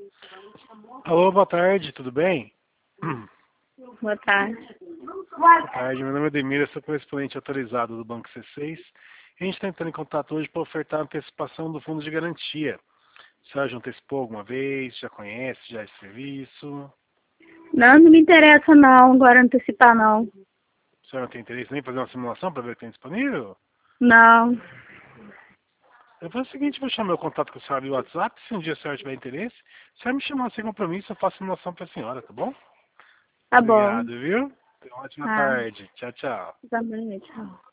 Alô, boa tarde, tudo bem? Boa tarde. Boa tarde, meu nome é Demir, eu sou correspondente autorizado do Banco C6. A gente está entrando em contato hoje para ofertar a antecipação do fundo de garantia. A senhora já antecipou alguma vez? Já conhece já esse serviço? Não me interessa não, agora antecipar não. A senhora não tem interesse nem em fazer uma simulação para ver o que tem disponível? Não. Eu vou fazer o seguinte, vou chamar meu contato com a senhora no WhatsApp, se um dia a senhora tiver interesse, se a senhora me chamar sem compromisso, eu faço a simulação para a senhora, tá bom? Tá bom. Obrigado, viu? Tenha uma ótima Ah, tarde. Tchau, tchau. também, tchau.